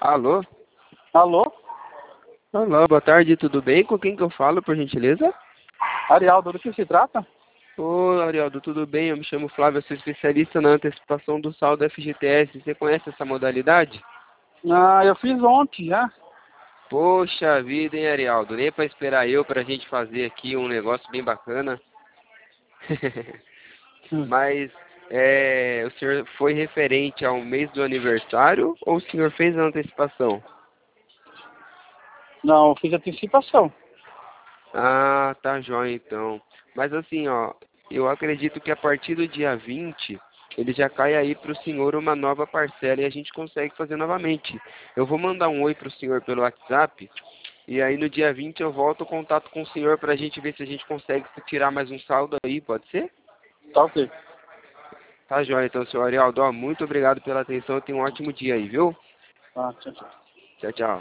Alô? Alô? Olá, boa tarde, tudo bem? Com quem que eu falo, por gentileza? Arialdo, do que se trata? Ô, Arialdo, tudo bem? Eu me chamo Flávio, eu sou especialista na antecipação do saldo FGTS. Você conhece essa modalidade? Ah, eu fiz ontem já. Poxa vida, hein, Arialdo? Nem para esperar eu pra gente fazer aqui um negócio bem bacana. Hum. Mas, o senhor foi referente ao mês do aniversário ou o senhor fez a antecipação? Não, eu fiz antecipação. Ah, tá jóia então. Mas assim, ó, eu acredito que a partir do dia 20 ele já cai aí para o senhor uma nova parcela e a gente consegue fazer novamente. Eu vou mandar um oi para o senhor pelo WhatsApp e aí no dia 20 eu volto o contato com o senhor para a gente ver se a gente consegue tirar mais um saldo aí, pode ser? Tá ok. Tá jóia então, senhor Arialdo. Ó, muito obrigado pela atenção e tenha um ótimo dia aí, viu? Ah, tchau, tchau. Tchau, tchau.